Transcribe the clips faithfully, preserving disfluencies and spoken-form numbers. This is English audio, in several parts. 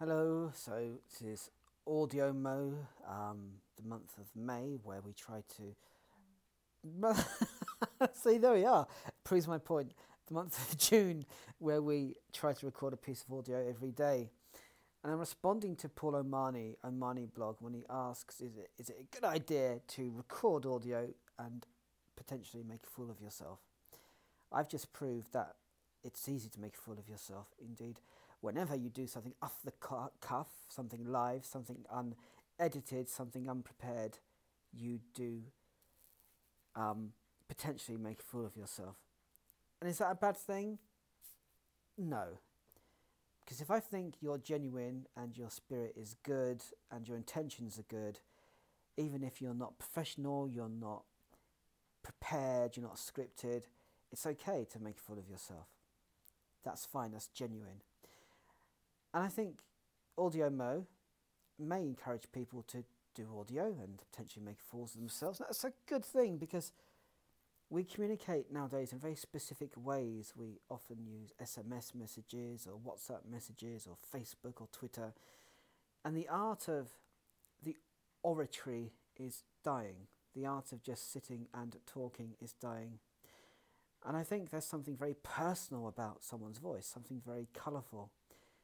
Hello, so this is Audio Mo, um, the month of May, where we try to. See, there we are. Proves my point. The month of June, where we try to record a piece of audio every day. And I'm responding to Paul O'Mani, O'Mani blog, when he asks, is it, is it a good idea to record audio and potentially make a fool of yourself? I've just proved that it's easy to make a fool of yourself. Indeed, whenever you do something off the cuff, something live, something unedited, something unprepared, you do um, potentially make a fool of yourself. And is that a bad thing? No. Because if I think you're genuine and your spirit is good and your intentions are good, even if you're not professional, you're not prepared, you're not scripted, it's okay to make a fool of yourself. That's fine, that's genuine. And I think Audio Mo may encourage people to do audio and potentially make fools of themselves. That's a good thing because we communicate nowadays in very specific ways. We often use S M S messages or WhatsApp messages or Facebook or Twitter. And the art of the oratory is dying. The art of just sitting and talking is dying. And I think there's something very personal about someone's voice, something very colourful.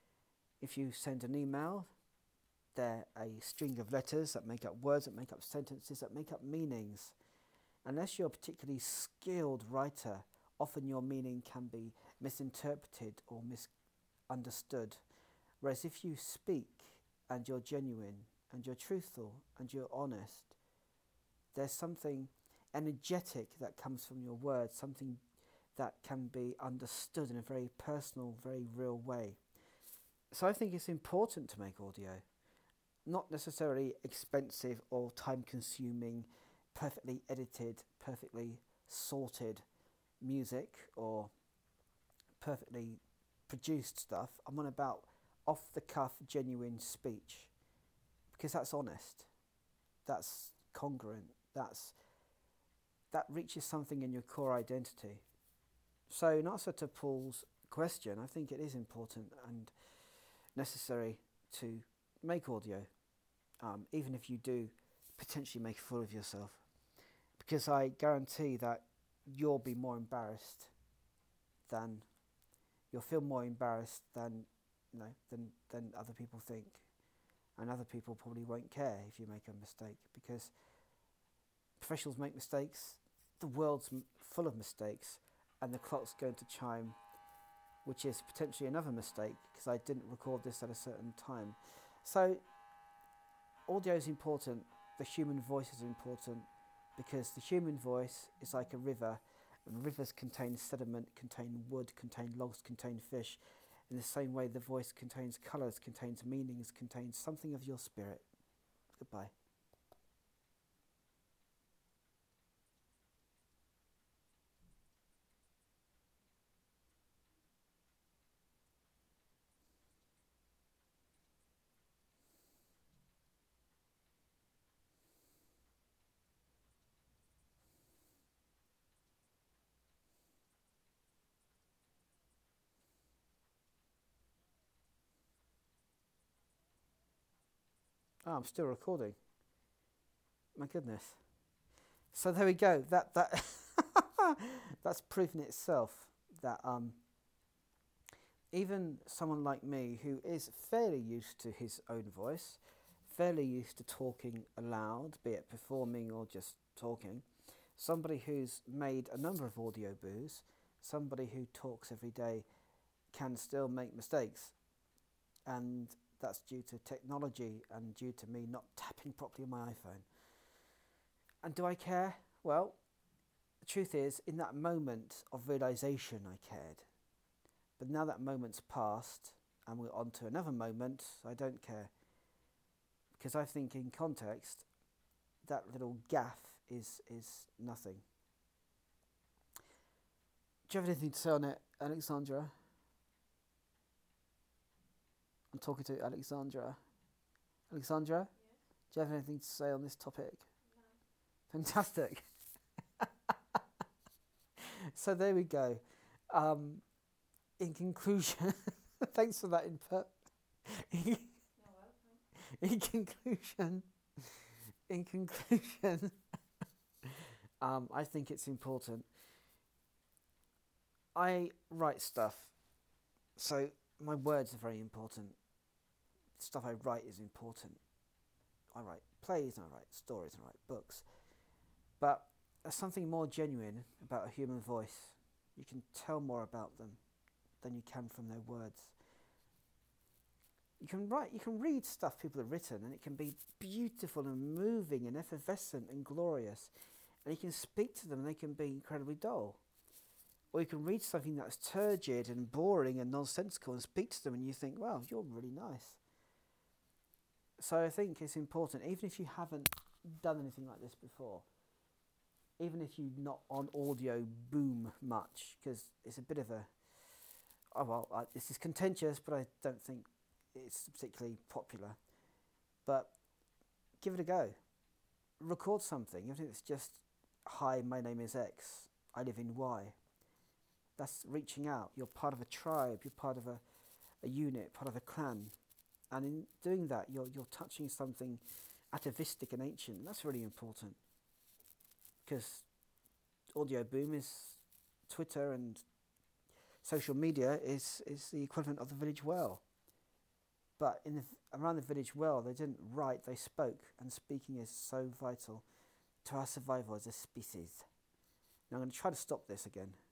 If you send an email, they're a string of letters that make up words, that make up sentences, that make up meanings. Unless you're a particularly skilled writer, often your meaning can be misinterpreted or misunderstood. Whereas if you speak and you're genuine and you're truthful and you're honest, there's something energetic that comes from your words, something that can be understood in a very personal, very real way. So I think it's important to make audio. Not necessarily expensive or time-consuming, perfectly edited, perfectly sorted music or perfectly produced stuff. I'm on about off-the-cuff, genuine speech. Because that's honest. That's congruent. That's that reaches something in your core identity. So in answer to Paul's question, I think it is important and necessary to make audio, um, even if you do potentially make a fool of yourself, because I guarantee that you'll be more embarrassed than you'll feel more embarrassed than you know than than other people think, and other people probably won't care if you make a mistake because professionals make mistakes. The world's full of mistakes, and the clock's going to chime, which is potentially another mistake because I didn't record this at a certain time. So audio is important, the human voice is important because the human voice is like a river, and rivers contain sediment, contain wood, contain logs, contain fish. In the same way the voice contains colours, contains meanings, contains something of your spirit. Goodbye. Oh, I'm still recording. My goodness. So there we go. That that that's proven itself that um, even someone like me who is fairly used to his own voice, fairly used to talking aloud, be it performing or just talking, somebody who's made a number of audio boos, somebody who talks every day can still make mistakes. And that's due to technology and due to me not tapping properly on my iPhone. And do I care? Well, the truth is, in that moment of realisation, I cared. But now that moment's passed, and we're on to another moment, I don't care. Because I think in context, that little gaffe is, is nothing. Do you have anything to say on it, Alexandra? I'm talking to Alexandra. Alexandra? Yes. Do you have anything to say on this topic? No. Fantastic. So there we go. Um, in conclusion, thanks for that input. in conclusion, in conclusion, um, I think it's important. I write stuff, so my words are very important. Stuff I write is important. I write plays and I write stories and I write books. But there's something more genuine about a human voice. You can tell more about them than you can from their words. You can write, you can read stuff people have written, and it can be beautiful and moving and effervescent and glorious. And you can speak to them, and they can be incredibly dull. Or you can read something that's turgid and boring and nonsensical, and speak to them, and you think, "Wow, you're really nice." So I think it's important, even if you haven't done anything like this before, even if you're not on audio boom much, because it's a bit of a, oh well, I, this is contentious, but I don't think it's particularly popular. But give it a go. Record something, even if it's just, "Hi, my name is X, I live in Y." That's reaching out. You're part of a tribe, you're part of a, a unit, part of a clan. And in doing that, you're, you're touching something atavistic and ancient. That's really important. Because audio boom is Twitter, and social media is, is the equivalent of the village well. But in the, around the village well, they didn't write, they spoke. And speaking is so vital to our survival as a species. Now I'm going to try to stop this again.